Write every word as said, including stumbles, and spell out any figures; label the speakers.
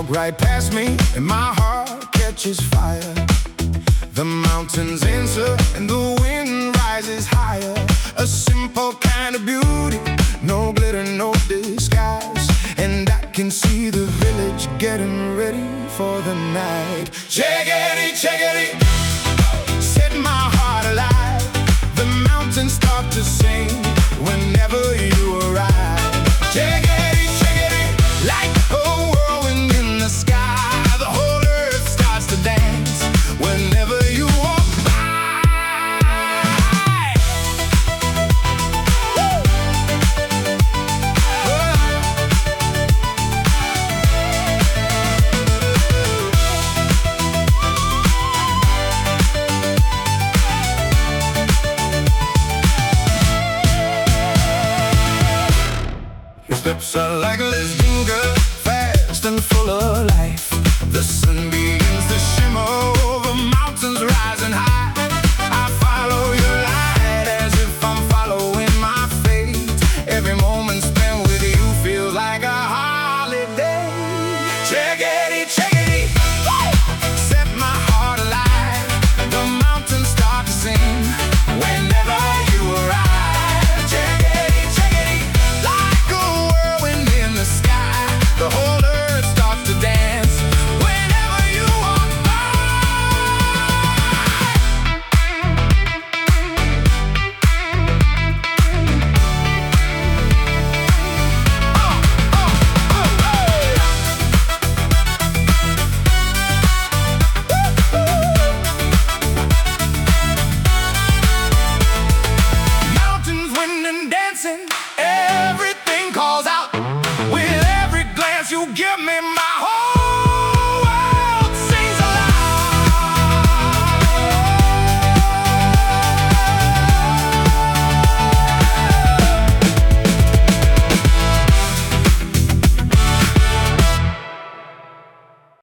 Speaker 1: right past me, and my heart catches fire. The mountains answer and the wind rises higher. A simple kind of beauty, no glitter, no disguise. And I can see the village getting ready for the night. Check-it, check-it, set my heart alive. The mountains start to sing whenever you arrive. Check-it, check-it, like a whirlwind in the sky. The whole earth starts to dance whenever you walk by. Woo! Your steps are like a listening girl, fast and full of life. The sun beams